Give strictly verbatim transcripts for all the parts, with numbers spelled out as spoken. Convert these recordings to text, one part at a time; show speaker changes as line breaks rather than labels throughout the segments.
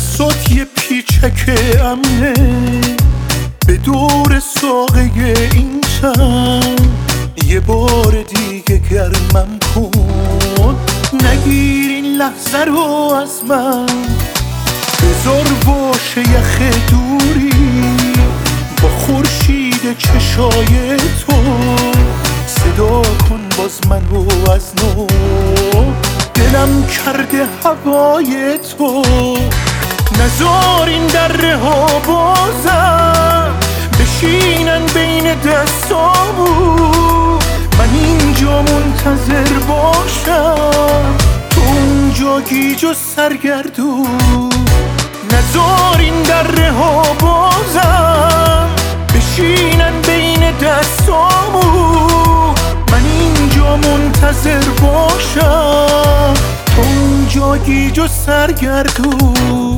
دستات یه پیچک امنه به دور ساقه این چند، یه بار دیگه گرمم کن، نگیر این لحظه رو از من. بذار باشه یخ دوری با خورشید چشای تو، صدا کن باز منو از نو، دلم کرده هوای تو. نذار این دره ها بازم بشینن بین دستامون، من اینجا منتظر باشم تو اونجا گیج و سرگردون. نذار این دره ها بازم بشینن بین دستامون، من اینجا منتظر باشم تو اونجا گیج و سرگردون.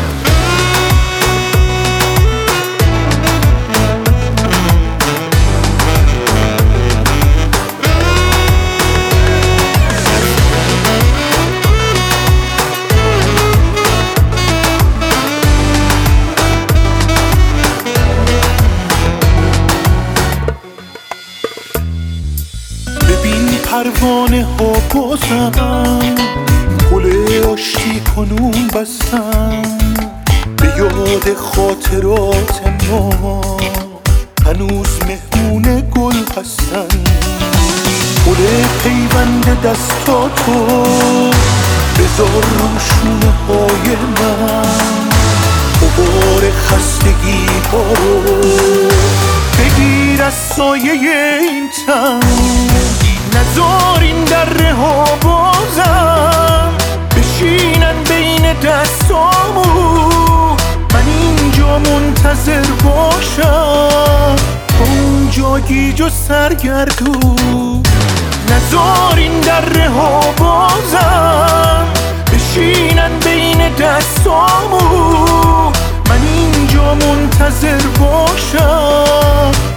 پروانه ها بازم پل آشتی کنون بستن، به یاد خاطرات ما هنوز مهمون گل هستن. پل پیوند دستاتو بذار رو شونه های من، غبار خستگی ها رو بگیر از سایه این تن. نذار این دره ها بازم بشینن بین دستامون، من اینجا منتظر باشم اونجا گیج و سرگردون. نذار این دره ها بازم بشینن بین دستامون، من اینجا منتظر باشم